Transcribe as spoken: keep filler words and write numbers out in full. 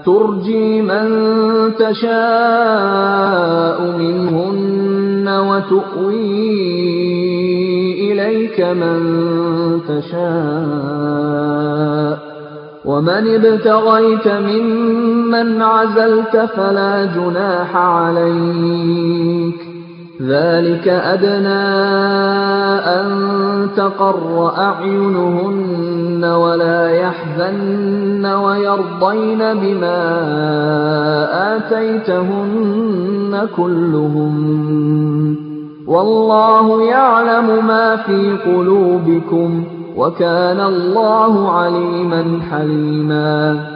ترجي من تشاء منهن وتؤوي إليك من تشاء ومن ابتغيت ممن عزلت فلا جناح عليك ذلك أدنى أن تقر أعينهن ولا يحزن ويرضين بما آتيتهن كلهم والله يعلم ما في قلوبكم وكان الله عليما حليما